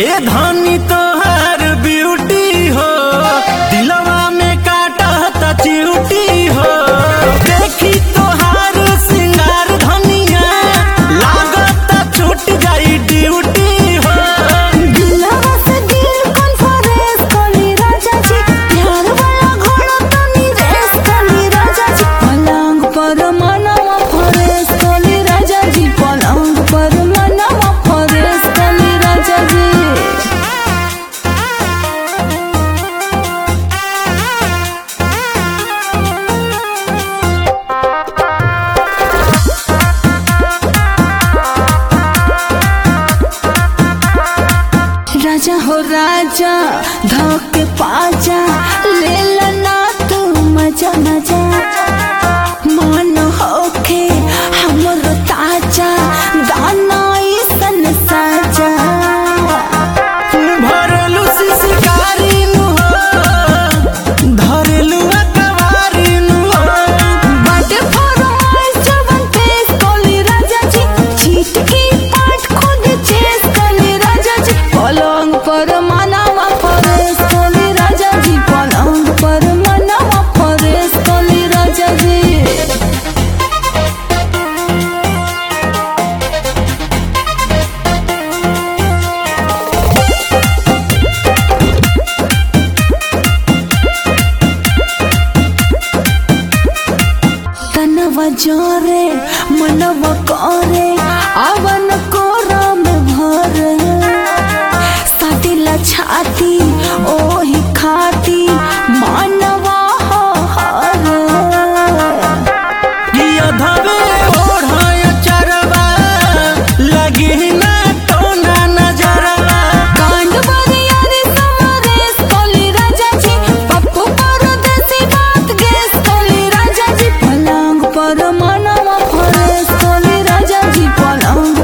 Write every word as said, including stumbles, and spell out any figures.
ए धनी तोहर ब्यूटी हो दिलवा में काटता चिउटी हो। देखी तोहार सिंगार धनिया लागता छूट जाई ड्यूटी हो। दिलवा से दिल कॉन्फ्रेंस कली राजा जी, प्यार वाला घोड़ा तनी रेस कली राजा जी। पलंग पर मनवा फरेस कली राजा जी, पलंग पर मनवा फरेस कली राजा जी। राजा हो राजा धोके पाजा ले लना तू मजा मजा। मन होके हमरो ताजा गाना सन साजा। भरलू शिकारी नु हो धरलू अकवारी नु हो। बाटे फरमाइश जवन पेश कली राजा जी, चीट की पाट खुद चेस कली राजा जी। पलंग पर मनवा फरेस कली राजा जी, पलंग पर मनवा फरेस कली राजा जी। तनवा जोरे मनवा करे अवन कोरा में भरे। साटिला छाती ओही खाती मानवा हो हरे। ये धवे ओढ़ाय चरवा लगी ना टोना नजरवा। कांड बरियारी समरेश कली राजा जी, पप्पू परदेसी बात गेस कली राजा जी। पलंग पर मनवा फरेस कली राजा जी, पलंग